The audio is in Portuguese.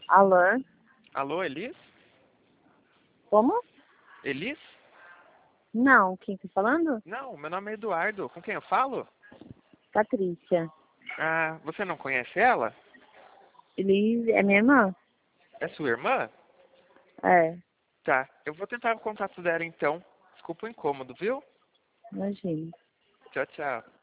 Alô? Alô, Elis? Como? Elis? Não, quem tá falando? Não, meu nome é Eduardo. Com quem eu falo? Patrícia. Ah, você não conhece ela? Elis é minha irmã? É sua irmã? É, Tá, eu vou tentar o contato dela então. Desculpa o incômodo, viu? imagina. Tchau, tchau.